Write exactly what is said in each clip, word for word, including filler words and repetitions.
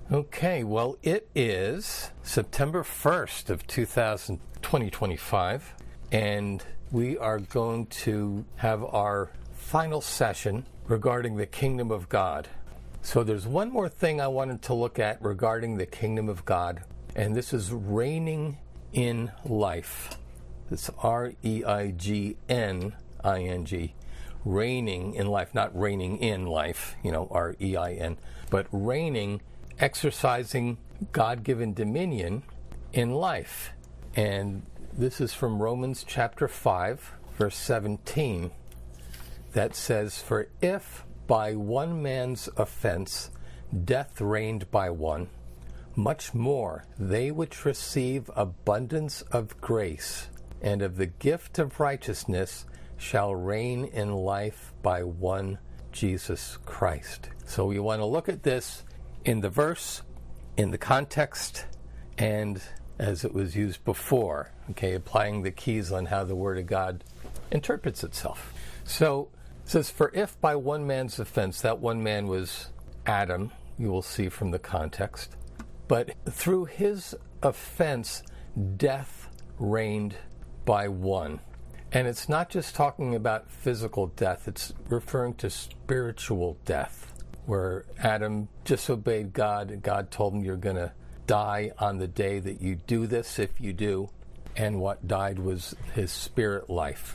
Okay, well, it is September first of two thousand twenty twenty-five, and we are going to have our final session regarding the kingdom of God. So there's one more thing I wanted to look at regarding the kingdom of God, and this is reigning in life. It's R E I G N I N G. Reigning in life, not reigning in life, you know, R E I N, but reigning, exercising God-given dominion in life. And this is from Romans chapter five, verse seventeen, that says, "For if by one man's offense death reigned by one, much more they which receive abundance of grace and of the gift of righteousness shall reign in life by one Jesus Christ." So we want to look at this in the verse, in the context, and as it was used before, okay, applying the keys on how the Word of God interprets itself. So it says, "For if by one man's offense," that one man was Adam, you will see from the context, "but through his offense death reigned by one." And it's not just talking about physical death, it's referring to spiritual death, where Adam disobeyed God, and God told him, "You're going to die on the day that you do this, if you do," and what died was his spirit life.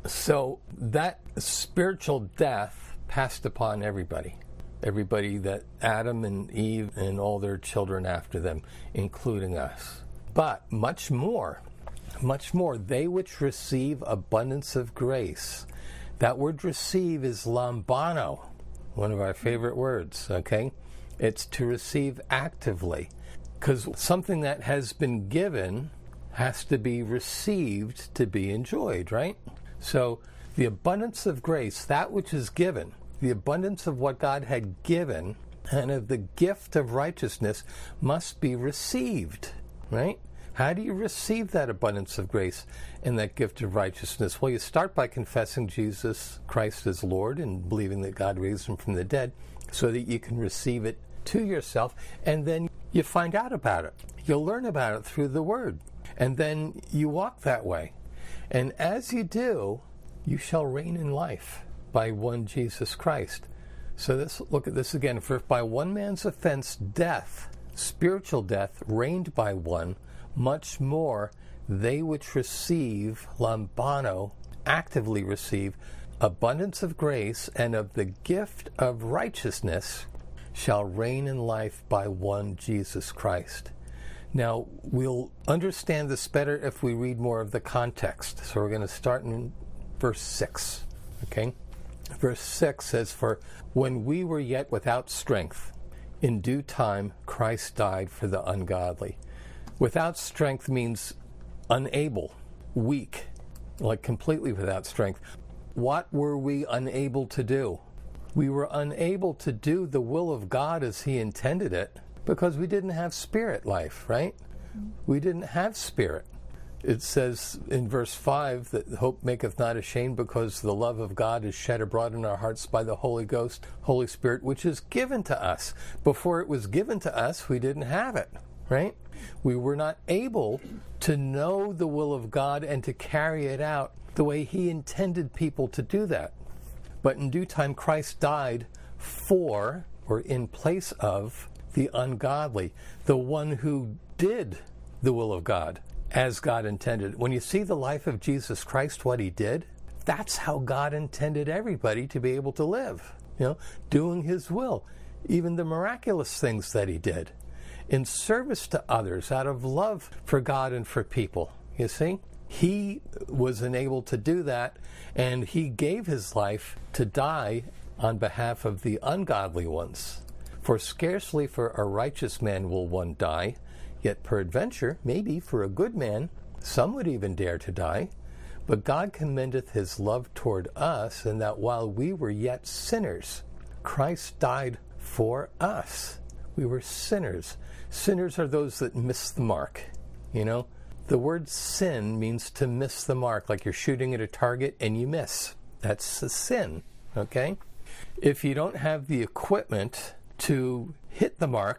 So that spiritual death passed upon everybody, everybody that Adam and Eve and all their children after them, including us. But much more, much more, they which receive abundance of grace. That word receive is lambano, one of our favorite words, okay? It's to receive actively, because something that has been given has to be received to be enjoyed, right? So the abundance of grace, that which is given, the abundance of what God had given, and of the gift of righteousness must be received, right? How do you receive that abundance of grace and that gift of righteousness? Well, you start by confessing Jesus Christ as Lord and believing that God raised him from the dead so that you can receive it to yourself, and then you find out about it. You'll learn about it through the Word, and then you walk that way. And as you do, you shall reign in life by one Jesus Christ. So this, look at this again. "For if by one man's offense death, spiritual death, reigned by one, much more they which receive," lambano, actively receive, "abundance of grace and of the gift of righteousness shall reign in life by one Jesus Christ." Now, we'll understand this better if we read more of the context. So we're going to start in verse six, okay? Verse six says, "For when we were yet without strength, in due time Christ died for the ungodly." Without strength means unable, weak, like completely without strength. What were we unable to do? We were unable to do the will of God as He intended it because we didn't have spirit life, right? We didn't have spirit. It says in verse five that hope maketh not ashamed, because the love of God is shed abroad in our hearts by the Holy Ghost, Holy Spirit, which is given to us. Before it was given to us, we didn't have it, right? We were not able to know the will of God and to carry it out the way He intended people to do that. But in due time, Christ died for, or in place of, the ungodly, the one who did the will of God as God intended. When you see the life of Jesus Christ, what He did, that's how God intended everybody to be able to live, you know, doing His will. Even the miraculous things that He did in service to others, out of love for God and for people. You see, He was enabled to do that, and He gave His life to die on behalf of the ungodly ones. "For scarcely for a righteous man will one die, yet peradventure, maybe for a good man, some would even dare to die. But God commendeth His love toward us, in that while we were yet sinners, Christ died for us." We were sinners. Sinners are those that miss the mark, you know. The word sin means to miss the mark, like you're shooting at a target and you miss. That's a sin, okay? If you don't have the equipment to hit the mark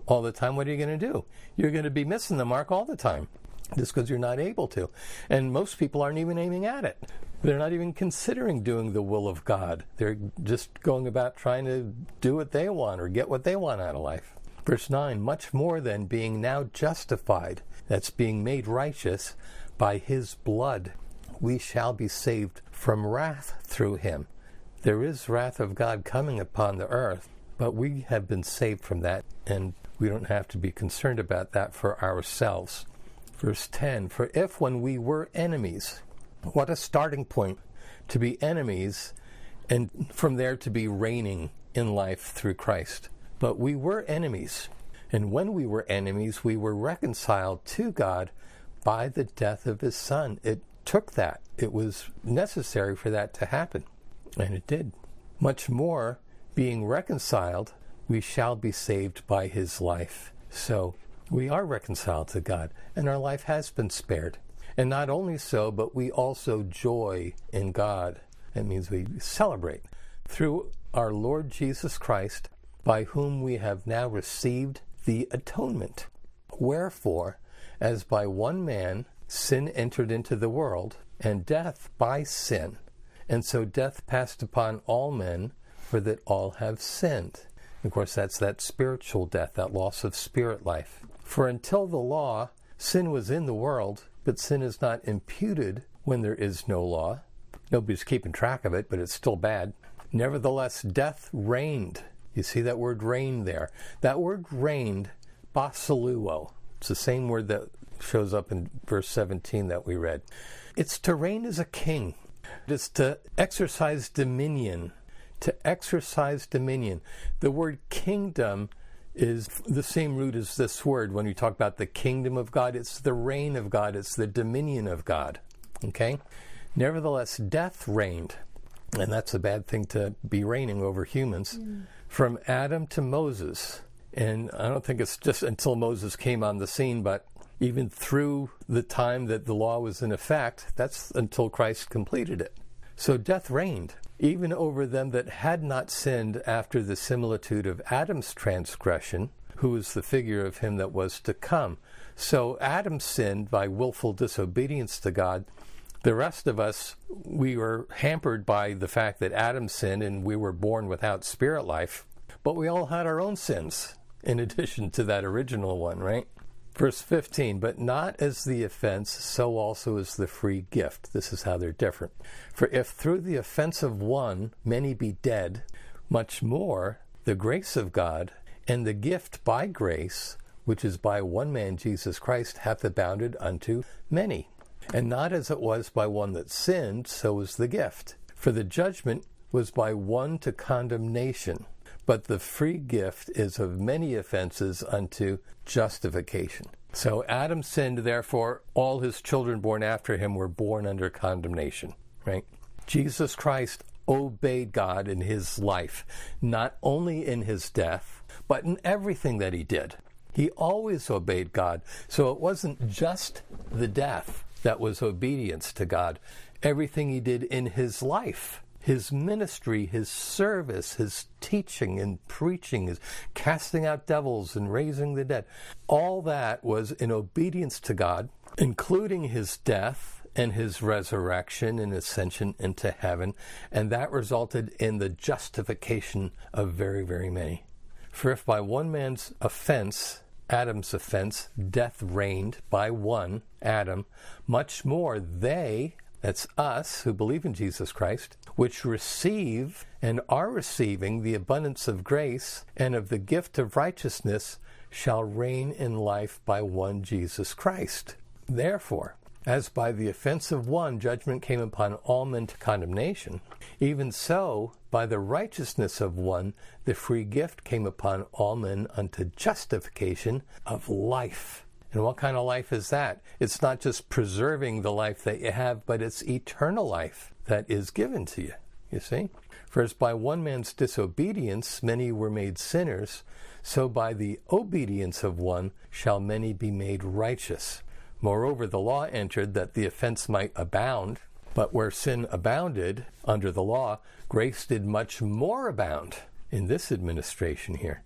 all the time, what are you going to do? You're going to be missing the mark all the time just because you're not able to. And most people aren't even aiming at it. They're not even considering doing the will of God. They're just going about trying to do what they want or get what they want out of life. Verse nine, much more than being now justified, that's being made righteous by his blood, we shall be saved from wrath through him. There is wrath of God coming upon the earth, but we have been saved from that, and we don't have to be concerned about that for ourselves. Verse ten, for if when we were enemies, what a starting point to be enemies, and from there to be reigning in life through Christ. But we were enemies, and when we were enemies, we were reconciled to God by the death of his Son. It took that. It was necessary for that to happen, and it did. Much more, being reconciled, we shall be saved by his life. So we are reconciled to God, and our life has been spared. And not only so, but we also joy in God. That means we celebrate through our Lord Jesus Christ, by whom we have now received the atonement. Wherefore, as by one man sin entered into the world, and death by sin, and so death passed upon all men, for that all have sinned. Of course, that's that spiritual death, that loss of spirit life. For until the law, sin was in the world, but sin is not imputed when there is no law. Nobody's keeping track of it, but it's still bad. Nevertheless, death reigned. You see that word reign there. That word reigned, basiluo. It's the same word that shows up in verse seventeen that we read. It's to reign as a king. It's to exercise dominion. To exercise dominion. The word kingdom is the same root as this word. When you talk about the kingdom of God, it's the reign of God. It's the dominion of God. Okay? Nevertheless, death reigned. And that's a bad thing, to be reigning over humans. Mm. From Adam to Moses. And I don't think it's just until Moses came on the scene, but even through the time that the law was in effect, that's until Christ completed it. So death reigned, even over them that had not sinned after the similitude of Adam's transgression, who is the figure of him that was to come. So Adam sinned by willful disobedience to God. The rest of us, we were hampered by the fact that Adam sinned and we were born without spirit life. But we all had our own sins in addition to that original one, right? Verse fifteen, but not as the offense, so also is the free gift. This is how they're different. For if through the offense of one many be dead, much more the grace of God and the gift by grace, which is by one man Jesus Christ, hath abounded unto many. And not as it was by one that sinned, so is the gift. For the judgment was by one to condemnation, but the free gift is of many offenses unto justification. So Adam sinned, therefore all his children born after him were born under condemnation, right? Jesus Christ obeyed God in his life, not only in his death, but in everything that he did. He always obeyed God. So it wasn't just the death that was obedience to God. Everything he did in his life, his ministry, his service, his teaching and preaching, his casting out devils and raising the dead, all that was in obedience to God, including his death and his resurrection and ascension into heaven, and that resulted in the justification of very, very many. For if by one man's offense, Adam's offense, death reigned by one, Adam, much more they, that's us who believe in Jesus Christ, which receive and are receiving the abundance of grace and of the gift of righteousness, shall reign in life by one Jesus Christ. Therefore, as by the offense of one judgment came upon all men to condemnation, even so by the righteousness of one the free gift came upon all men unto justification of life. And what kind of life is that? It's not just preserving the life that you have, but it's eternal life that is given to you, you see? For as by one man's disobedience many were made sinners, so by the obedience of one shall many be made righteous. Moreover, the law entered that the offense might abound, but where sin abounded under the law, grace did much more abound in this administration here,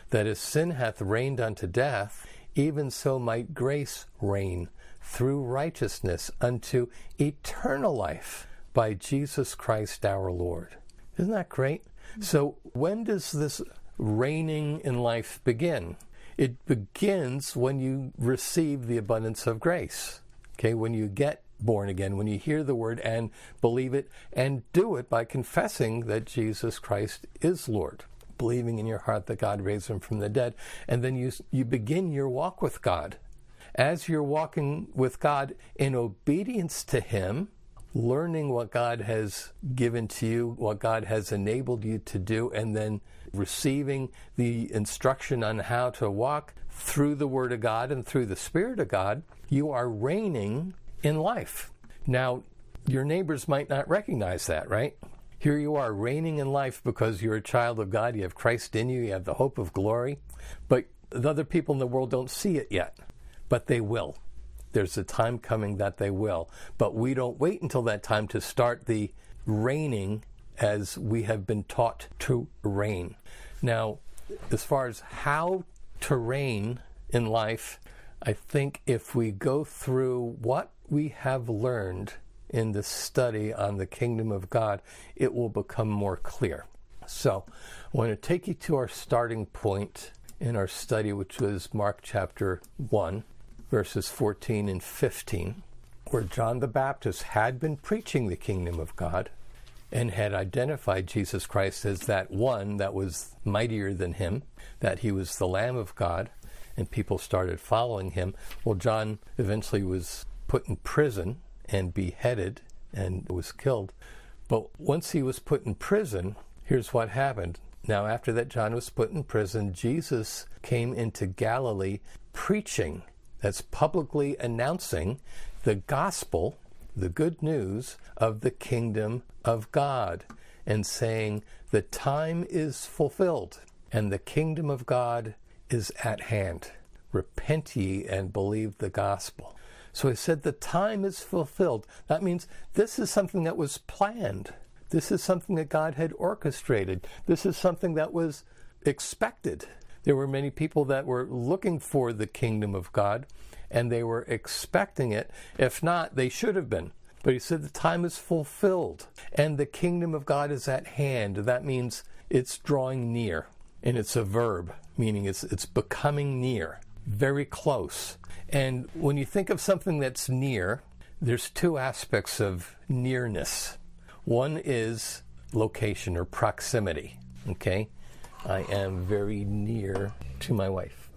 that as sin hath reigned unto death, even so might grace reign through righteousness unto eternal life by Jesus Christ our Lord. Isn't that great? So when does this reigning in life begin? It begins when you receive the abundance of grace. Okay, when you get born again, when you hear the word and believe it and do it by confessing that Jesus Christ is Lord, believing in your heart that God raised him from the dead, and then you you begin your walk with God. As you're walking with God in obedience to him, learning what God has given to you, what God has enabled you to do, and then receiving the instruction on how to walk through the Word of God and through the Spirit of God, you are reigning in life. Now, your neighbors might not recognize that, right? Here you are reigning in life because you're a child of God, you have Christ in you, you have the hope of glory, but the other people in the world don't see it yet, but they will. There's a time coming that they will, but we don't wait until that time to start the reigning as we have been taught to reign. Now, as far as how to reign in life, I think if we go through what we have learned in the study on the kingdom of God, it will become more clear. So I want to take you to our starting point in our study, which was Mark chapter one, verses fourteen and fifteen, where John the Baptist had been preaching the kingdom of God and had identified Jesus Christ as that one that was mightier than him, that he was the Lamb of God, and people started following him. Well, John eventually was put in prison and beheaded and was killed. But once he was put in prison, here's what happened. Now, after that John was put in prison, Jesus came into Galilee preaching, that's publicly announcing the gospel, the good news of the kingdom of God, and saying, the time is fulfilled, and the kingdom of God is at hand. Repent ye and believe the gospel. So he said the time is fulfilled. That means this is something that was planned. This is something that God had orchestrated. This is something that was expected. There were many people that were looking for the kingdom of God, and they were expecting it. If not, they should have been. But he said the time is fulfilled, and the kingdom of God is at hand. That means it's drawing near, and it's a verb, meaning it's it's becoming near, very close. And when you think of something that's near, there's two aspects of nearness. One is location or proximity, okay? I am very near to my wife.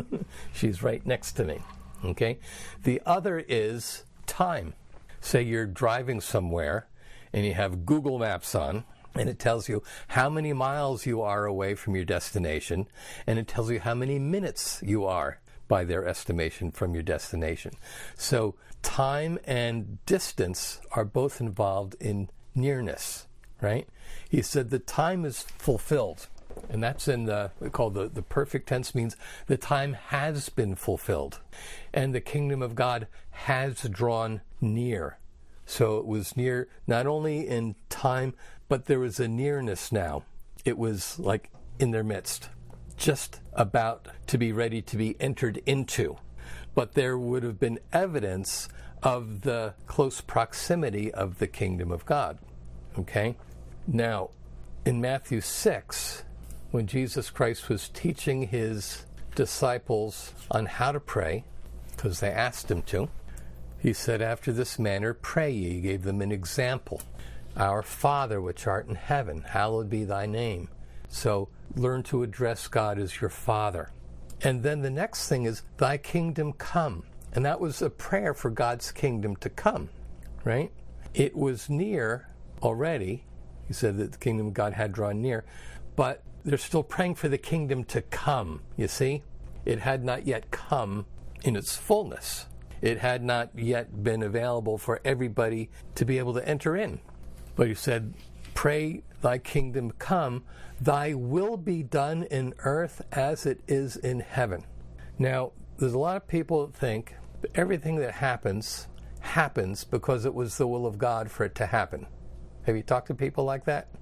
She's right next to me, okay? The other is time. Say you're driving somewhere and you have Google Maps on, and it tells you how many miles you are away from your destination, and it tells you how many minutes you are by their estimation from your destination. So time and distance are both involved in nearness, right? He said the time is fulfilled. And that's in the, called the, the perfect tense, means the time has been fulfilled. And the kingdom of God has drawn near. So it was near not only in time, but there was a nearness now. It was like in their midst, just about to be ready to be entered into. But there would have been evidence of the close proximity of the kingdom of God. Okay? Now, in Matthew six, when Jesus Christ was teaching his disciples on how to pray, because they asked him to, he said, after this manner pray ye. He gave them an example. Our Father which art in heaven, hallowed be thy name. So learn to address God as your Father. And then the next thing is, thy kingdom come. And that was a prayer for God's kingdom to come, right? It was near already. He said that the kingdom of God had drawn near, but they're still praying for the kingdom to come, you see? It had not yet come in its fullness. It had not yet been available for everybody to be able to enter in. But he said, pray thy kingdom come, thy will be done in earth as it is in heaven. Now, there's a lot of people that think that everything that happens, happens because it was the will of God for it to happen. Have you talked to people like that?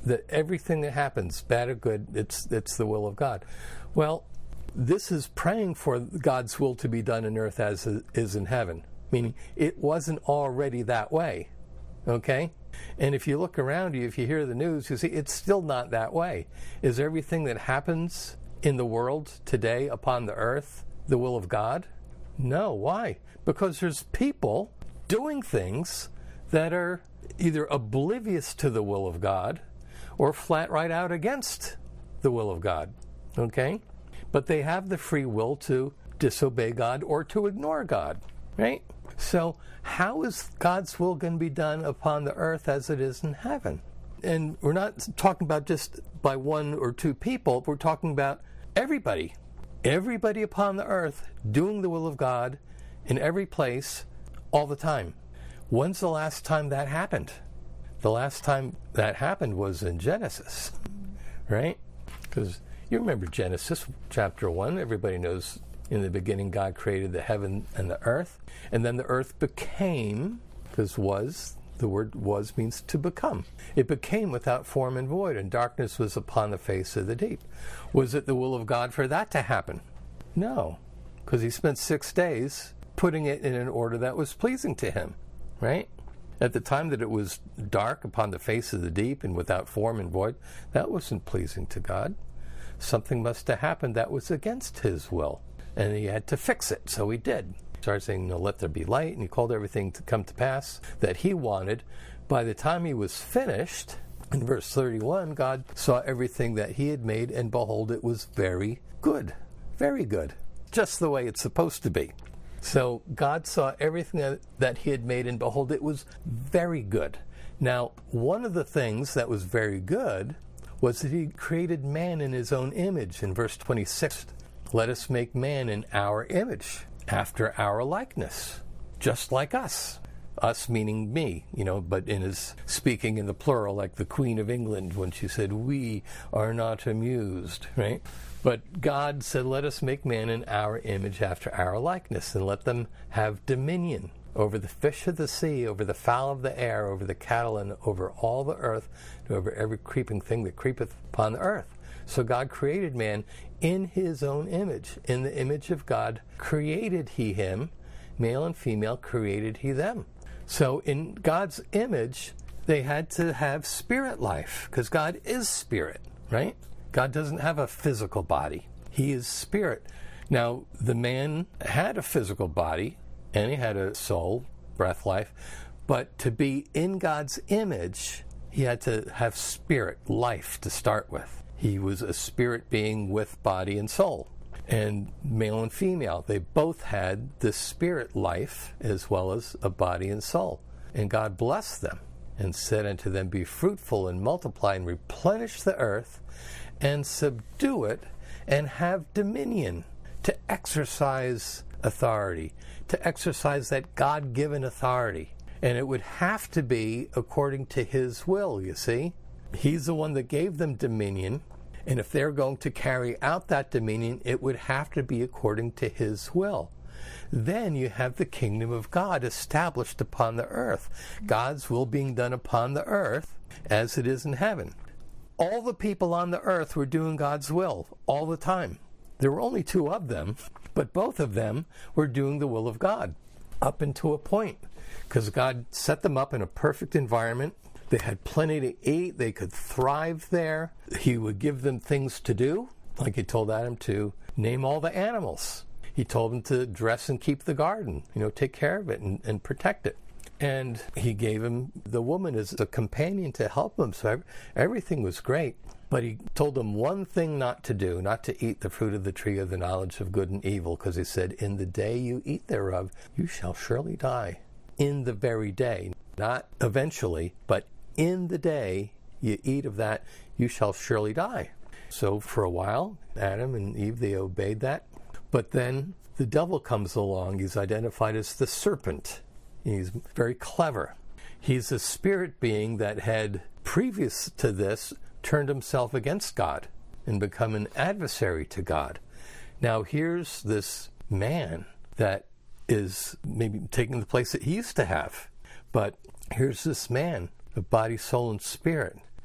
that everything that happens, bad or good, it's it's the will of God. Well, this is praying for God's will to be done in earth as it is in heaven, meaning it wasn't already that way, okay? And if you look around you, if you hear the news, you see it's still not that way. Is everything that happens in the world today upon the earth the will of God? No. Why? Because there's people doing things that are either oblivious to the will of God or flat right out against the will of God, okay? But they have the free will to disobey God or to ignore God, right? So how is God's will going to be done upon the earth as it is in heaven? And we're not talking about just by one or two people. We're talking about everybody. Everybody upon the earth doing the will of God in every place all the time. When's the last time that happened? The last time that happened was in Genesis, right? Because you remember Genesis chapter one. Everybody knows in the beginning God created the heaven and the earth. And then the earth became, because was, the word was means to become. It became without form and void, and darkness was upon the face of the deep. Was it the will of God for that to happen? No, because he spent six days putting it in an order that was pleasing to him, right? At the time that it was dark upon the face of the deep and without form and void, that wasn't pleasing to God. Something must have happened that was against his will, and he had to fix it, so he did. He started saying, no, let there be light, and he called everything to come to pass that he wanted. By the time he was finished, in verse thirty-one, God saw everything that he had made, and behold, it was very good. Very good. Just the way it's supposed to be. So God saw everything that, that he had made, and behold, it was very good. Now, one of the things that was very good was that he created man in his own image. In verse twenty-six, let us make man in our image, after our likeness, just like us. Us meaning me, you know, but in his speaking in the plural, like the Queen of England when she said, we are not amused, right? But God said, let us make man in our image after our likeness, and let them have dominion over the fish of the sea, over the fowl of the air, over the cattle, and over all the earth, and over every creeping thing that creepeth upon the earth. So God created man in his own image. In the image of God created he him, male and female created he them. So in God's image, they had to have spirit life, because God is spirit, right? God doesn't have a physical body. He is spirit. Now, the man had a physical body, and he had a soul, breath, life, but to be in God's image, he had to have spirit, life to start with. He was a spirit being with body and soul. And male and female, they both had the spirit life as well as a body and soul. And God blessed them and said unto them, be fruitful and multiply and replenish the earth and subdue it and have dominion, to exercise authority, to exercise that God-given authority. And it would have to be according to his will, you see. He's the one that gave them dominion. And if they're going to carry out that dominion, it would have to be according to his will. Then you have the kingdom of God established upon the earth. God's will being done upon the earth as it is in heaven. All the people on the earth were doing God's will all the time. There were only two of them, but both of them were doing the will of God up until a point, because God set them up in a perfect environment. They had plenty to eat. They could thrive there. He would give them things to do, like he told Adam to name all the animals. He told him to dress and keep the garden, you know, take care of it and, and protect it. And he gave him the woman as a companion to help him. So everything was great. But he told them one thing not to do, not to eat the fruit of the tree of the knowledge of good and evil, because he said, in the day you eat thereof, you shall surely die. In the very day, not eventually, but in the day you eat of that, you shall surely die. So for a while, Adam and Eve, they obeyed that. But then the devil comes along. He's identified as the serpent. He's very clever. He's a spirit being that had, previous to this, turned himself against God and become an adversary to God. Now here's this man that is maybe taking the place that he used to have. But here's this man of body, soul, and spirit.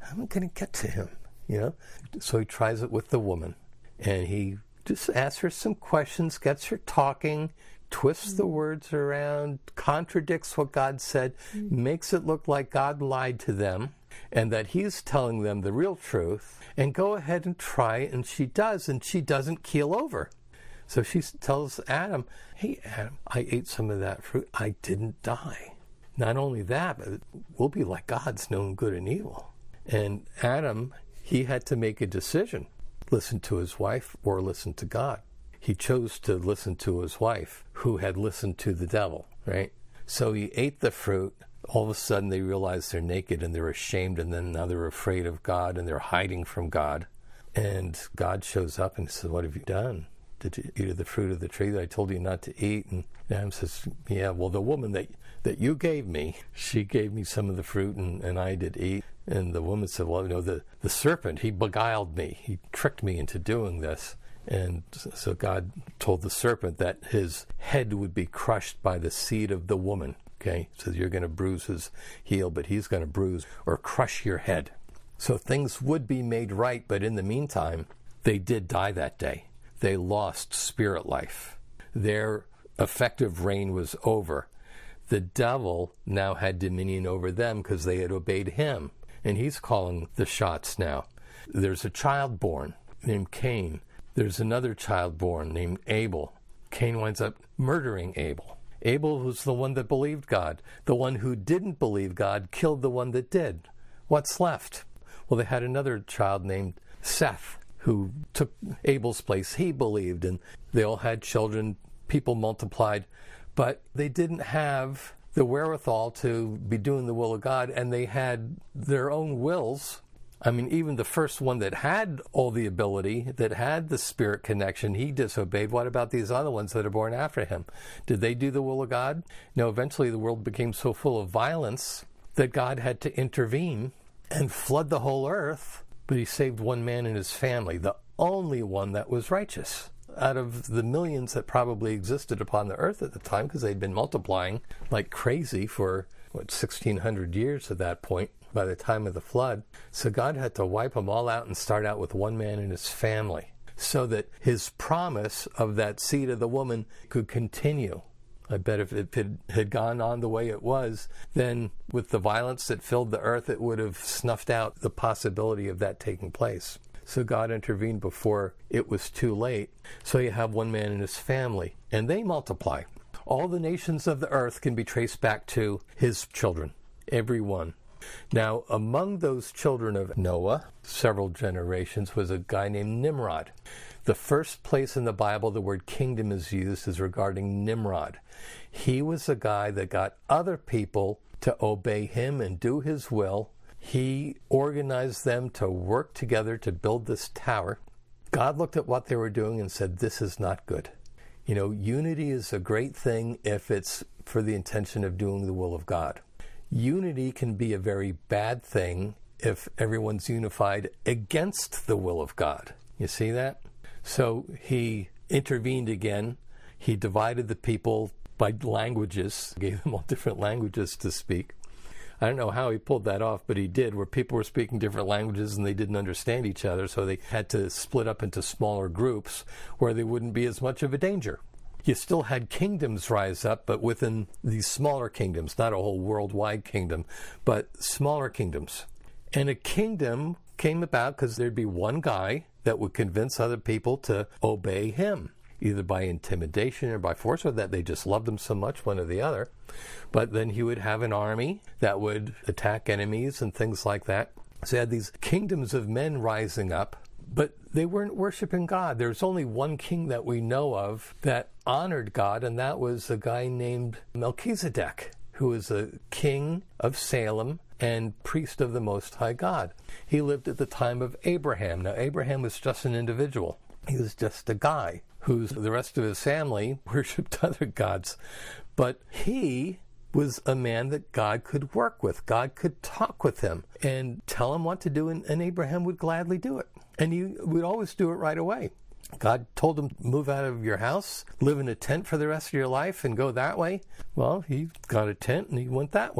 how am I going to get to him? You know? So he tries it with the woman, and he just asks her some questions, gets her talking, twists the words around, contradicts what God said, makes it look like God lied to them, and that he's telling them the real truth, and go ahead and try, and she does, and she doesn't keel over. So she tells Adam, hey, Adam, I ate some of that fruit. I didn't die. Not only that, but we'll be like God's knowing good and evil. And Adam, he had to make a decision, listen to his wife or listen to God. He chose to listen to his wife, who had listened to the devil, right? So he ate the fruit. All of a sudden they realize they're naked and they're ashamed, and then now they're afraid of God and they're hiding from God. And God shows up and says, what have you done? Did you eat of the fruit of the tree that I told you not to eat? And Adam says, yeah, well, the woman that that you gave me, she gave me some of the fruit, and, and I did eat. And the woman said, well, you know, the, the serpent, he beguiled me. He tricked me into doing this. And so God told the serpent that his head would be crushed by the seed of the woman. Okay, so you're going to bruise his heel, but he's going to bruise or crush your head. So things would be made right, but in the meantime, they did die that day. They lost spirit life. Their effective reign was over. The devil now had dominion over them because they had obeyed him, and he's calling the shots now. There's a child born named Cain. There's another child born named Abel. Cain winds up murdering Abel. Abel was the one that believed God. The one who didn't believe God killed the one that did. What's left? Well, they had another child named Seth, who took Abel's place. He believed, and they all had children. People multiplied, but they didn't have the wherewithal to be doing the will of God, and they had their own wills. I mean, even the first one that had all the ability, that had the spirit connection, he disobeyed. What about these other ones that are born after him? Did they do the will of God? No, eventually the world became so full of violence that God had to intervene and flood the whole earth, but he saved one man and his family, the only one that was righteous out of the millions that probably existed upon the earth at the time, because they'd been multiplying like crazy for, what, sixteen hundred years at that point, by the time of the flood. So God had to wipe them all out and start out with one man and his family, so that his promise of that seed of the woman could continue. I bet if it had gone on the way it was, then with the violence that filled the earth, it would have snuffed out the possibility of that taking place. So God intervened before it was too late. So you have one man and his family, and they multiply. All the nations of the earth can be traced back to his children, every one. Now, among those children of Noah, several generations, was a guy named Nimrod. The first place in the Bible the word kingdom is used is regarding Nimrod. He was a guy that got other people to obey him and do his will. He organized them to work together to build this tower. God looked at what they were doing and said, this is not good. You know, unity is a great thing if it's for the intention of doing the will of God. Unity can be a very bad thing if everyone's unified against the will of God. You see that? So he intervened again. He divided the people by languages, gave them all different languages to speak. I don't know how he pulled that off, but he did, where people were speaking different languages and they didn't understand each other, so they had to split up into smaller groups where they wouldn't be as much of a danger. You still had kingdoms rise up, but within these smaller kingdoms, not a whole worldwide kingdom, but smaller kingdoms. And a kingdom came about because there'd be one guy that would convince other people to obey him, either by intimidation or by force, or that they just loved him so much, one or the other. But then he would have an army that would attack enemies and things like that. So he had these kingdoms of men rising up, but they weren't worshiping God. There's only one king that we know of that honored God, and that was a guy named Melchizedek, who was a king of Salem and priest of the Most High God. He lived at the time of Abraham. Now, Abraham was just an individual. He was just a guy whose the rest of his family worshipped other gods. But he was a man that God could work with. God could talk with him and tell him what to do, and, and Abraham would gladly do it. And he would always do it right away. God told him, move out of your house, live in a tent for the rest of your life, and go that way. Well, he got a tent and he went that way.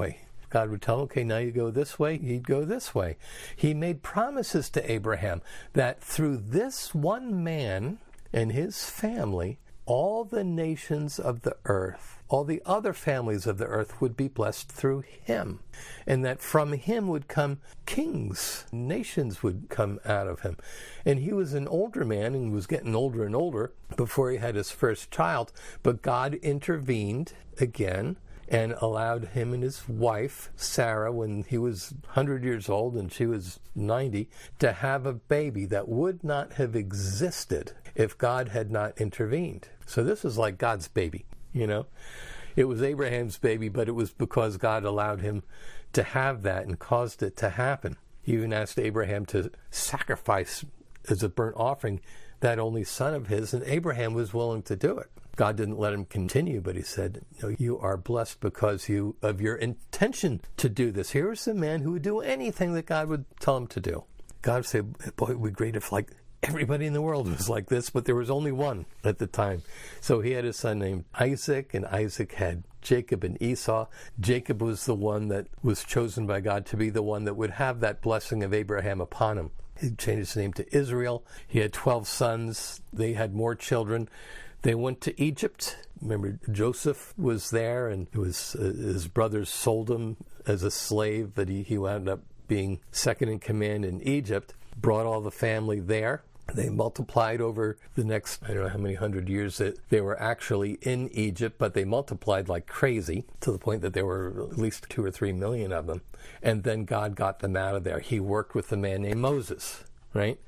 God would tell him, okay, now you go this way, he'd go this way. He made promises to Abraham that through this one man and his family, all the nations of the earth, all the other families of the earth would be blessed through him. And that from him would come kings, nations would come out of him. And he was an older man and was getting older and older before he had his first child. But God intervened again and allowed him and his wife, Sarah, when he was one hundred years old and she was ninety, to have a baby that would not have existed if God had not intervened. So this is like God's baby, you know. It was Abraham's baby, but it was because God allowed him to have that and caused it to happen. He even asked Abraham to sacrifice as a burnt offering that only son of his, and Abraham was willing to do it. God didn't let him continue, but he said, no, you are blessed because you of your intention to do this. Here's a man who would do anything that God would tell him to do. God would say, boy, it would be great if like everybody in the world was like this, but there was only one at the time. So he had a son named Isaac, and Isaac had Jacob and Esau. Jacob was the one that was chosen by God to be the one that would have that blessing of Abraham upon him. He changed his name to Israel. He had twelve sons. They had more children. They went to Egypt. Remember, Joseph was there, and it was uh, his brothers sold him as a slave, but he, he wound up being second in command in Egypt, brought all the family there. They multiplied over the next, I don't know how many hundred years that they were actually in Egypt, but they multiplied like crazy to the point that there were at least two or three million of them. And then God got them out of there. He worked with a man named Moses, right?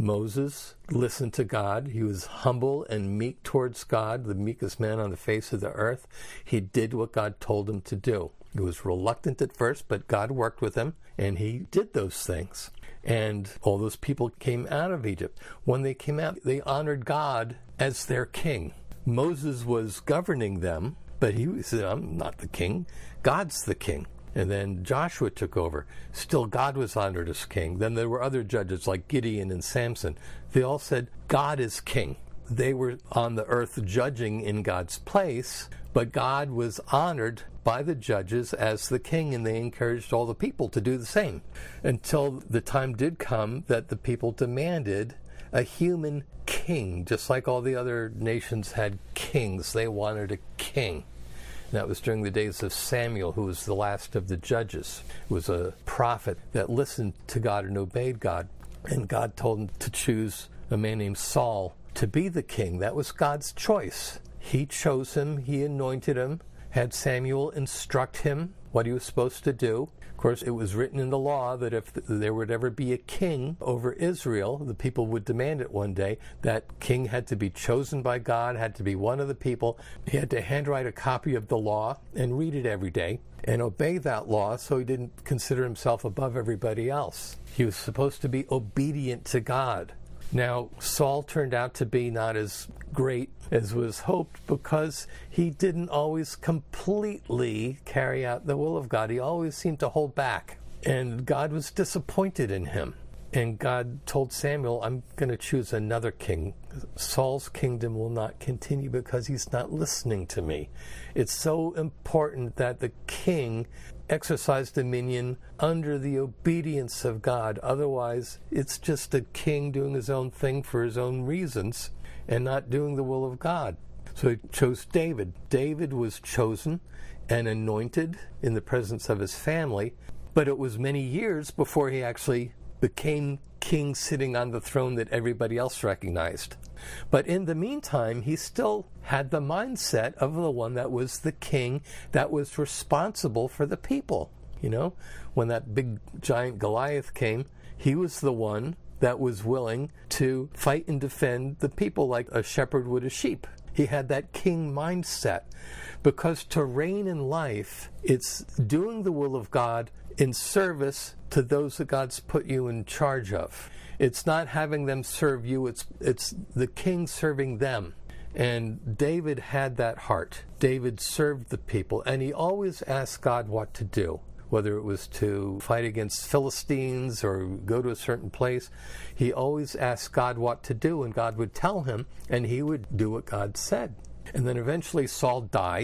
Moses listened to God. He was humble and meek towards God, the meekest man on the face of the earth. He did what God told him to do. He was reluctant at first, but God worked with him, and he did those things. And all those people came out of Egypt. When they came out, they honored God as their king. Moses was governing them, but he said, I'm not the king. God's the king. And then Joshua took over. Still, God was honored as king. Then there were other judges like Gideon and Samson. They all said, God is king. They were on the earth judging in God's place, but God was honored by the judges as the king, and they encouraged all the people to do the same until the time did come that the people demanded a human king. Just like all the other nations had kings, they wanted a king. And that was during the days of Samuel, who was the last of the judges. He was a prophet that listened to God and obeyed God, and God told him to choose a man named Saul to be the king. That was God's choice. He chose him, he anointed him, had Samuel instruct him what he was supposed to do. Of course, it was written in the law that if there would ever be a king over Israel, the people would demand it one day. That king had to be chosen by God, had to be one of the people. He had to handwrite a copy of the law and read it every day and obey that law, so he didn't consider himself above everybody else. He was supposed to be obedient to God. Now, Saul turned out to be not as great as was hoped because he didn't always completely carry out the will of God. He always seemed to hold back, and God was disappointed in him. And God told Samuel, I'm going to choose another king. Saul's kingdom will not continue because he's not listening to me. It's so important that the king exercise dominion under the obedience of God. Otherwise, it's just a king doing his own thing for his own reasons and not doing the will of God. So he chose David. David was chosen and anointed in the presence of his family, but it was many years before he actually became king, sitting on the throne that everybody else recognized. But in the meantime, he still had the mindset of the one that was the king, that was responsible for the people. You know, when that big giant Goliath came, he was the one that was willing to fight and defend the people like a shepherd would a sheep. He had that king mindset, because to reign in life, it's doing the will of God in service to those that God's put you in charge of. It's not having them serve you, it's it's the king serving them. And David had that heart. David served the people, and he always asked God what to do. Whether it was to fight against Philistines or go to a certain place, he always asked God what to do, and God would tell him, and he would do what God said. And then eventually Saul died,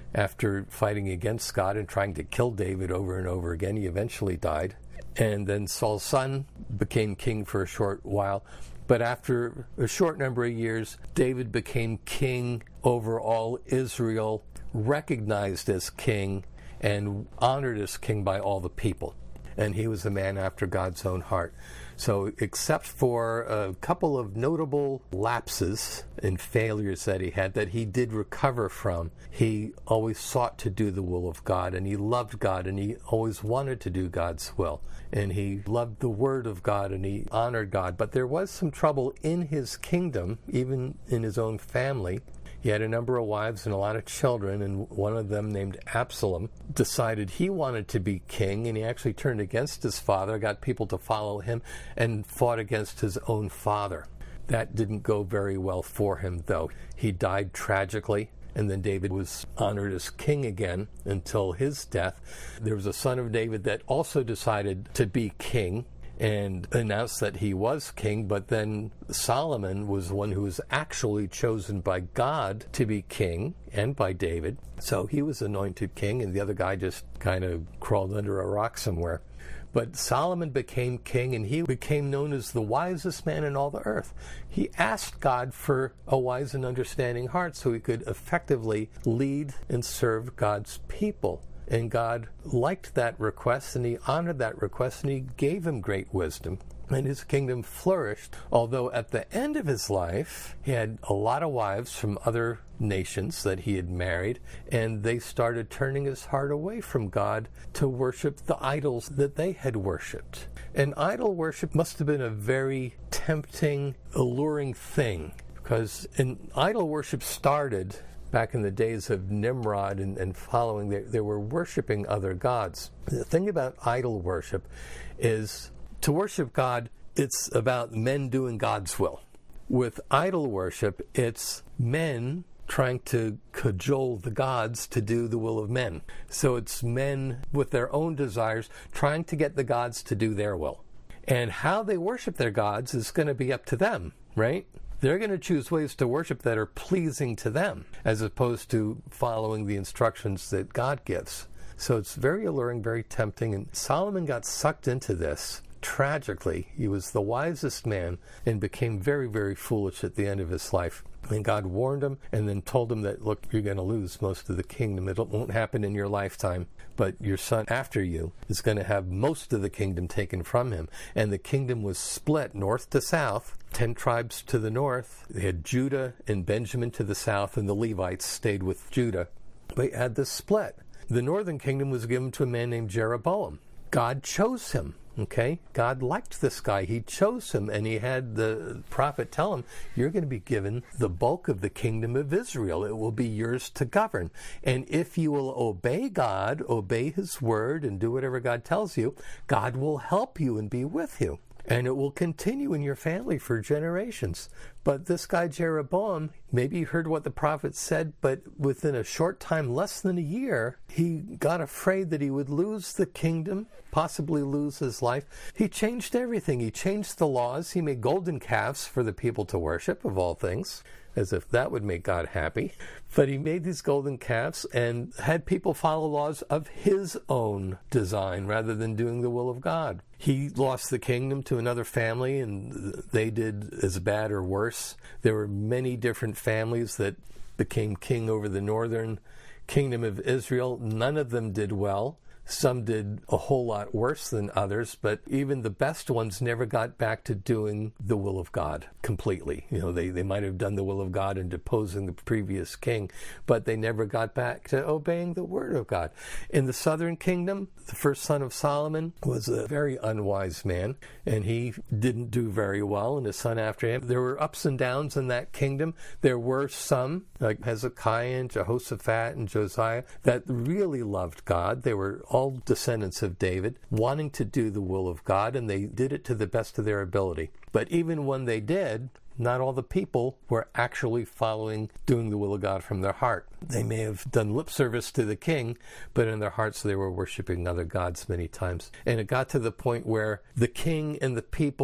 after fighting against God and trying to kill David over and over again. He eventually died. And then Saul's son became king for a short while. But after a short number of years, David became king over all Israel, recognized as king, and honored as king by all the people. And he was a man after God's own heart. So except for a couple of notable lapses and failures that he had that he did recover from, he always sought to do the will of God, and he loved God, and he always wanted to do God's will. And he loved the word of God, and he honored God. But there was some trouble in his kingdom, even in his own family. He had a number of wives and a lot of children, and one of them, named Absalom, decided he wanted to be king, and he actually turned against his father, got people to follow him, and fought against his own father. That didn't go very well for him, though. He died tragically, and then David was honored as king again until his death. There was a son of David that also decided to be king and announced that he was king, but then Solomon was the one who was actually chosen by God to be king, and by David. So he was anointed king, and the other guy just kind of crawled under a rock somewhere. But Solomon became king, and he became known as the wisest man in all the earth. He asked God for a wise and understanding heart so he could effectively lead and serve God's people. And God liked that request, and he honored that request, and he gave him great wisdom. And his kingdom flourished, although at the end of his life, he had a lot of wives from other nations that he had married, and they started turning his heart away from God to worship the idols that they had worshipped. And idol worship must have been a very tempting, alluring thing, because in idol worship started back in the days of Nimrod and, and following, they, they were worshiping other gods. The thing about idol worship is, to worship God, it's about men doing God's will. With idol worship, it's men trying to cajole the gods to do the will of men. So it's men with their own desires trying to get the gods to do their will. And how they worship their gods is going to be up to them, right? They're going to choose ways to worship that are pleasing to them, as opposed to following the instructions that God gives. So it's very alluring, very tempting, and Solomon got sucked into this tragically. He was the wisest man and became very, very foolish at the end of his life. And God warned him and then told him that, look, you're going to lose most of the kingdom. It won't happen in your lifetime, but your son after you is going to have most of the kingdom taken from him. And the kingdom was split north to south, ten tribes to the north. They had Judah and Benjamin to the south, and the Levites stayed with Judah. They had this split. The northern kingdom was given to a man named Jeroboam. God chose him. Okay, God liked this guy. He chose him, and he had the prophet tell him, you're going to be given the bulk of the kingdom of Israel. It will be yours to govern. And if you will obey God, obey his word, and do whatever God tells you, God will help you and be with you. And it will continue in your family for generations. But this guy Jeroboam, maybe he heard what the prophet said, but within a short time, less than a year, he got afraid that he would lose the kingdom, possibly lose his life. He changed everything. He changed the laws. He made golden calves for the people to worship, of all things, as if that would make God happy. But he made these golden calves and had people follow laws of his own design rather than doing the will of God. He lost the kingdom to another family, and they did as bad or worse. There were many different families that became king over the northern kingdom of Israel. None of them did well. Some did a whole lot worse than others, but even the best ones never got back to doing the will of God completely. You know, they, they might have done the will of God in deposing the previous king, but they never got back to obeying the word of God. In the southern kingdom, the first son of Solomon was a very unwise man, and he didn't do very well, and his son after him. There were ups and downs in that kingdom. There were some, like Hezekiah and Jehoshaphat and Josiah, that really loved God. They were all all descendants of David, wanting to do the will of God, and they did it to the best of their ability. But even when they did, not all the people were actually following, doing the will of God from their heart. They may have done lip service to the king, but in their hearts they were worshiping other gods many times. And it got to the point where the king and the people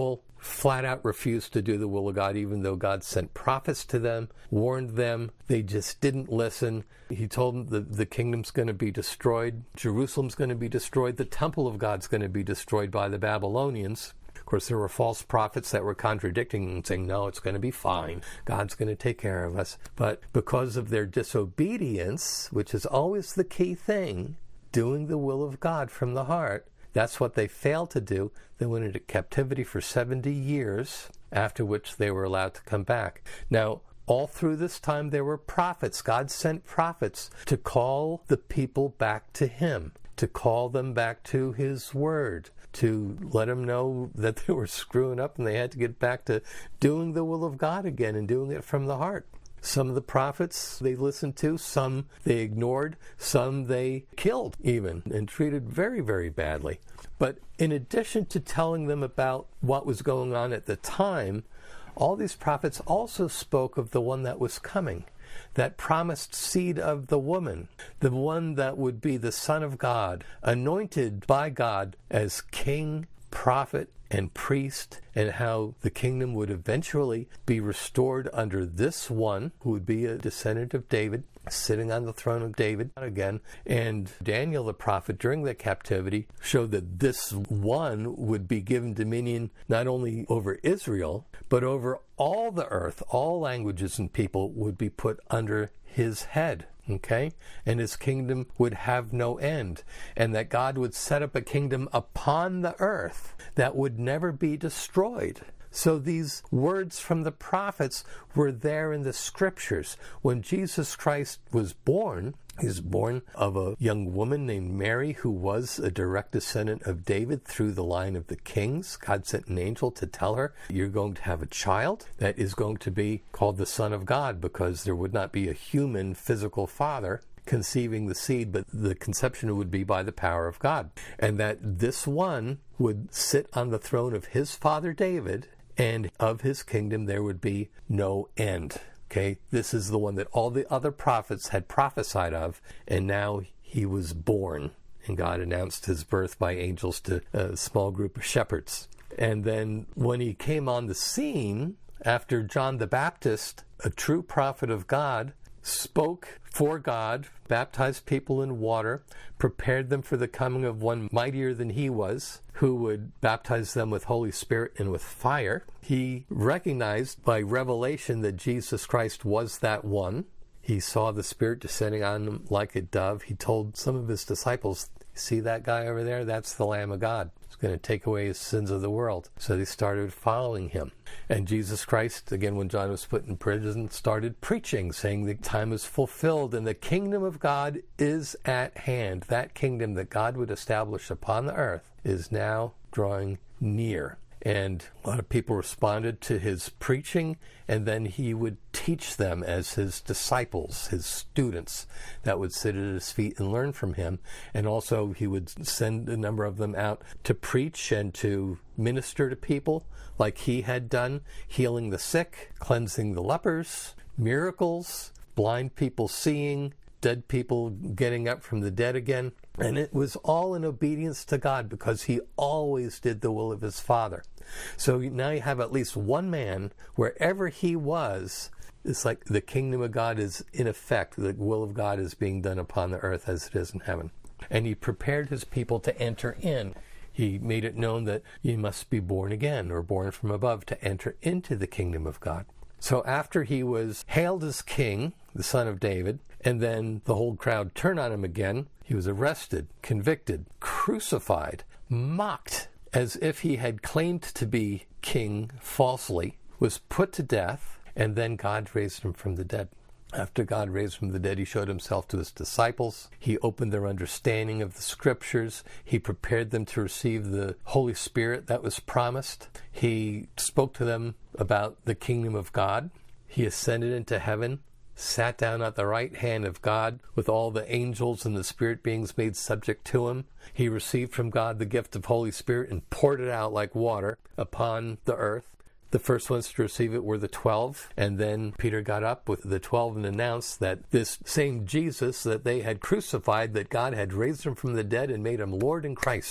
flat out refused to do the will of God, even though God sent prophets to them, warned them. They just didn't listen. He told them the, the kingdom's going to be destroyed. Jerusalem's going to be destroyed. The temple of God's going to be destroyed by the Babylonians. Of course, there were false prophets that were contradicting and saying, no, it's going to be fine. God's going to take care of us. But because of their disobedience, which is always the key thing, doing the will of God from the heart, that's what they failed to do. They went into captivity for seventy years, after which they were allowed to come back. Now, all through this time, there were prophets. God sent prophets to call the people back to Him, to call them back to His Word, to let them know that they were screwing up and they had to get back to doing the will of God again and doing it from the heart. Some of the prophets they listened to, some they ignored, some they killed even and treated very, very badly. But in addition to telling them about what was going on at the time, all these prophets also spoke of the one that was coming, that promised seed of the woman, the one that would be the Son of God, anointed by God as king, prophet, and priest, and how the kingdom would eventually be restored under this one, who would be a descendant of David, sitting on the throne of David again. And Daniel the prophet, during the captivity, showed that this one would be given dominion not only over Israel, but over all the earth. All languages and people would be put under his head. Okay? And his kingdom would have no end. And that God would set up a kingdom upon the earth that would never be destroyed. So these words from the prophets were there in the scriptures. When Jesus Christ was born, he was born of a young woman named Mary, who was a direct descendant of David through the line of the kings. God sent an angel to tell her, you're going to have a child that is going to be called the Son of God, because there would not be a human physical father conceiving the seed, but the conception would be by the power of God. And that this one would sit on the throne of his father David, and of his kingdom there would be no end. Okay, this is the one that all the other prophets had prophesied of, and now he was born, and God announced his birth by angels to a small group of shepherds. And then when he came on the scene, after John the Baptist, a true prophet of God, spoke for God, baptized people in water, prepared them for the coming of one mightier than he was, who would baptize them with Holy Spirit and with fire. He recognized by revelation that Jesus Christ was that one. He saw the Spirit descending on him like a dove. He told some of his disciples, see that guy over there? That's the Lamb of God. He's going to take away his sins of the world. So they started following him. And Jesus Christ, again, when John was put in prison, started preaching, saying the time is fulfilled and the kingdom of God is at hand. That kingdom that God would establish upon the earth is now drawing near. And a lot of people responded to his preaching, and then he would teach them as his disciples, his students, that would sit at his feet and learn from him. And also he would send a number of them out to preach and to minister to people like he had done, healing the sick, cleansing the lepers, miracles, blind people seeing, dead people getting up from the dead again. And it was all in obedience to God, because he always did the will of his Father. So now you have at least one man, wherever he was, it's like the kingdom of God is in effect. The will of God is being done upon the earth as it is in heaven. And he prepared his people to enter in. He made it known that you must be born again, or born from above, to enter into the kingdom of God. So after he was hailed as king, the son of David, and then the whole crowd turned on him again, he was arrested, convicted, crucified, mocked, as if he had claimed to be king falsely, was put to death, and then God raised him from the dead. After God raised him from the dead, he showed himself to his disciples. He opened their understanding of the scriptures. He prepared them to receive the Holy Spirit that was promised. He spoke to them about the kingdom of God. He ascended into heaven, sat down at the right hand of God with all the angels and the spirit beings made subject to him. He received from God the gift of Holy Spirit and poured it out like water upon the earth. The first ones to receive it were the twelve, and then Peter got up with the twelve and announced that this same Jesus that they had crucified, that God had raised him from the dead and made him Lord and Christ.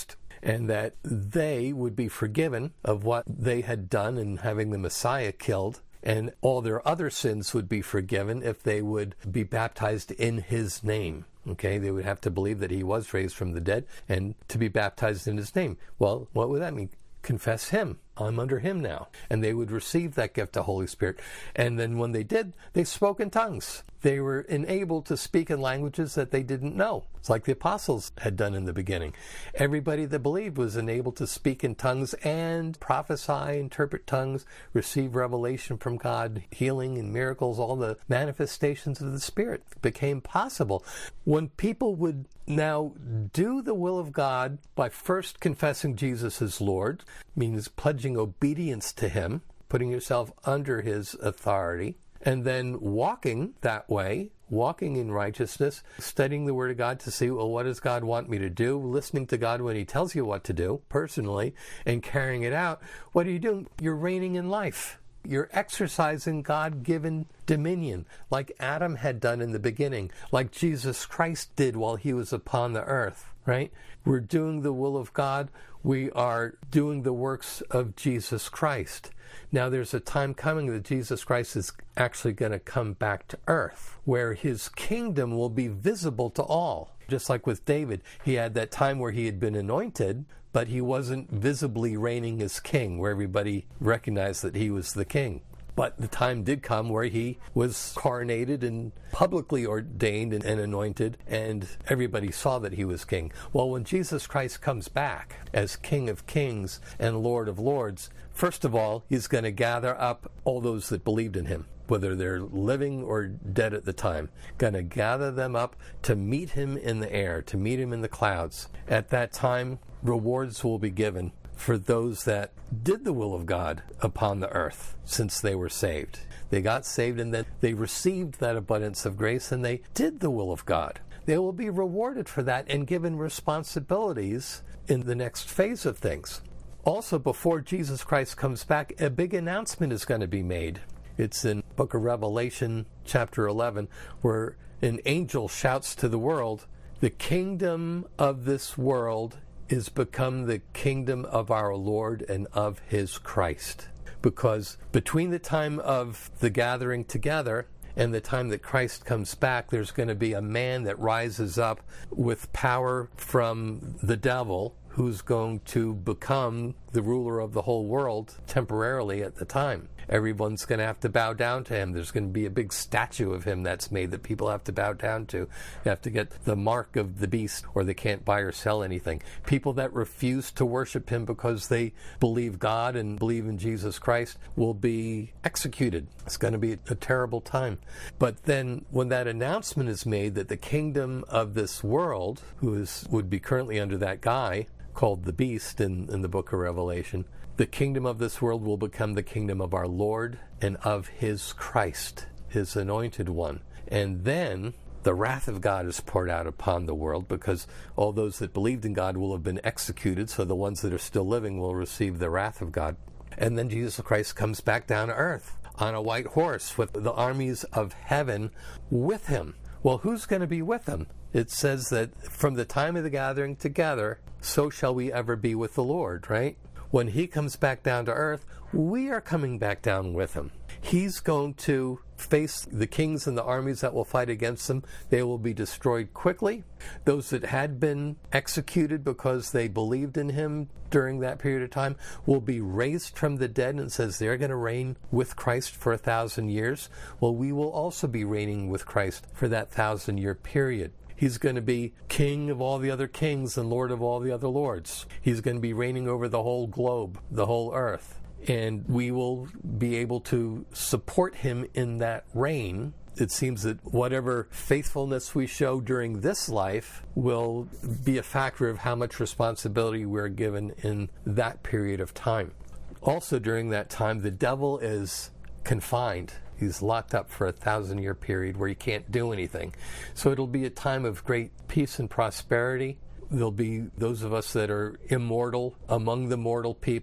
and that they would be forgiven of what they had done in having the Messiah killed, and all their other sins would be forgiven if they would be baptized in his name. Okay, they would have to believe that he was raised from the dead and to be baptized in his name. Well, what would that mean? Confess him. I'm under him now. And they would receive that gift of Holy Spirit. And then when they did, they spoke in tongues. They were enabled to speak in languages that they didn't know. It's like the apostles had done in the beginning. Everybody that believed was enabled to speak in tongues and prophesy, interpret tongues, receive revelation from God, healing and miracles, all the manifestations of the Spirit became possible. When people would now do the will of God by first confessing Jesus as Lord, means pledging obedience to him, putting yourself under his authority, and then walking that way, walking in righteousness, studying the Word of God to see, well, what does God want me to do? Listening to God when he tells you what to do, personally, and carrying it out. What are you doing? You're reigning in life. You're exercising God-given dominion, like Adam had done in the beginning, like Jesus Christ did while he was upon the earth, right? We're doing the will of God. We are doing the works of Jesus Christ. Now, there's a time coming that Jesus Christ is actually going to come back to earth, where his kingdom will be visible to all. Just like with David, he had that time where he had been anointed, but he wasn't visibly reigning as king, where everybody recognized that he was the king. But the time did come where he was coronated and publicly ordained and, and anointed, and everybody saw that he was king. Well, when Jesus Christ comes back as King of Kings and Lord of Lords, first of all, he's going to gather up all those that believed in him, whether they're living or dead at the time, going to gather them up to meet him in the air, to meet him in the clouds. At that time, rewards will be given for those that did the will of God upon the earth since they were saved. They got saved and then they received that abundance of grace and they did the will of God. They will be rewarded for that and given responsibilities in the next phase of things. Also, before Jesus Christ comes back, a big announcement is going to be made. It's in Book of Revelation, chapter eleven, where an angel shouts to the world, "The kingdom of this world is become the kingdom of our Lord and of his Christ." Because between the time of the gathering together and the time that Christ comes back, there's going to be a man that rises up with power from the devil, who's going to become the ruler of the whole world temporarily at the time. Everyone's going to have to bow down to him. There's going to be a big statue of him that's made that people have to bow down to. They have to get the mark of the beast or they can't buy or sell anything. People that refuse to worship him because they believe God and believe in Jesus Christ will be executed. It's going to be a terrible time. But then when that announcement is made that the kingdom of this world, who is would be currently under that guy, called the beast in, in the book of Revelation, the kingdom of this world will become the kingdom of our Lord and of his Christ, his anointed one. And then the wrath of God is poured out upon the world because all those that believed in God will have been executed, so the ones that are still living will receive the wrath of God. And then Jesus Christ comes back down to earth on a white horse with the armies of heaven with him. Well, who's going to be with him? It says that from the time of the gathering together, so shall we ever be with the Lord, right? When he comes back down to earth, we are coming back down with him. He's going to face the kings and the armies that will fight against him. They will be destroyed quickly. Those that had been executed because they believed in him during that period of time will be raised from the dead, and it says they're going to reign with Christ for a thousand years. Well, we will also be reigning with Christ for that thousand year period. He's going to be king of all the other kings and lord of all the other lords. He's going to be reigning over the whole globe, the whole earth. And we will be able to support him in that reign. It seems that whatever faithfulness we show during this life will be a factor of how much responsibility we're given in that period of time. Also during that time, the devil is confined. He's locked up for a thousand year period where he can't do anything. So it'll be a time of great peace and prosperity. There'll be those of us that are immortal among the mortal people.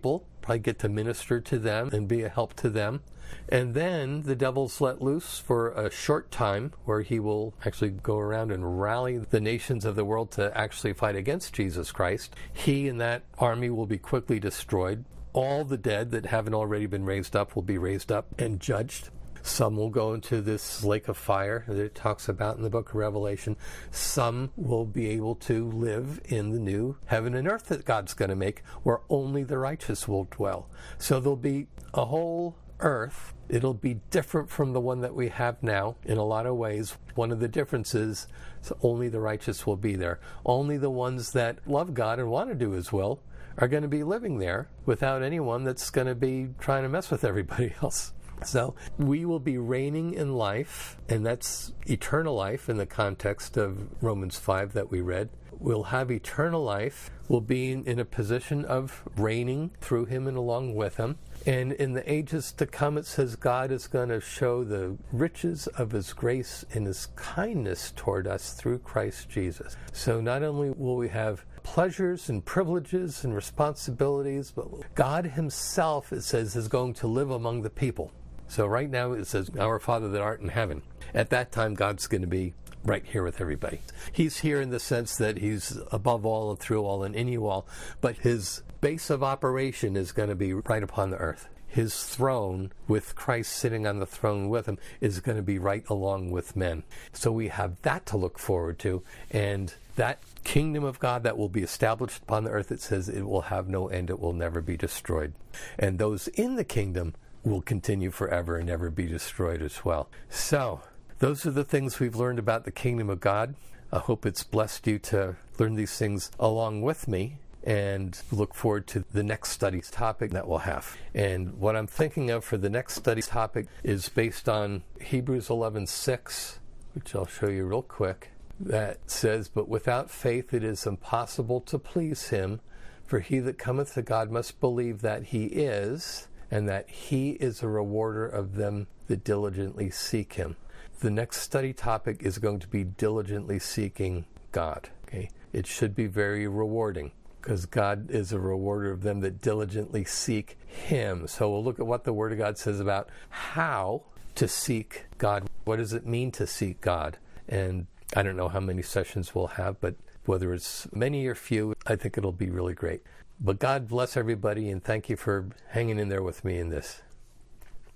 probably get to minister to them and be a help to them. And then the devil's let loose for a short time, where he will actually go around and rally the nations of the world to actually fight against Jesus Christ. He and that army will be quickly destroyed. All the dead that haven't already been raised up will be raised up and judged. Some will go into this lake of fire that it talks about in the book of Revelation. Some will be able to live in the new heaven and earth that God's going to make, where only the righteous will dwell. So there'll be a whole earth. It'll be different from the one that we have now in a lot of ways. One of the differences is only the righteous will be there. Only the ones that love God and want to do His will are going to be living there, without anyone that's going to be trying to mess with everybody else. So we will be reigning in life, and that's eternal life in the context of Romans five that we read. We'll have eternal life. We'll be in a position of reigning through Him and along with Him. And in the ages to come, it says God is going to show the riches of His grace and His kindness toward us through Christ Jesus. So not only will we have pleasures and privileges and responsibilities, but God Himself, it says, is going to live among the people. So right now it says, Our Father that art in heaven. At that time, God's going to be right here with everybody. He's here in the sense that He's above all and through all and in you all, but His base of operation is going to be right upon the earth. His throne, with Christ sitting on the throne with Him, is going to be right along with men. So we have that to look forward to, and that kingdom of God that will be established upon the earth, it says it will have no end, it will never be destroyed. And those in the kingdom will continue forever and never be destroyed as well. So, those are the things we've learned about the kingdom of God. I hope it's blessed you to learn these things along with me, and look forward to the next study topic that we'll have. And what I'm thinking of for the next study topic is based on Hebrews eleven six, which I'll show you real quick. That says, But without faith it is impossible to please Him, for he that cometh to God must believe that He is, and that He is a rewarder of them that diligently seek Him. The next study topic is going to be diligently seeking God. Okay, it should be very rewarding, because God is a rewarder of them that diligently seek Him. So we'll look at what the Word of God says about how to seek God. What does it mean to seek God? And I don't know how many sessions we'll have, but whether it's many or few, I think it'll be really great. But God bless everybody, and thank you for hanging in there with me in this.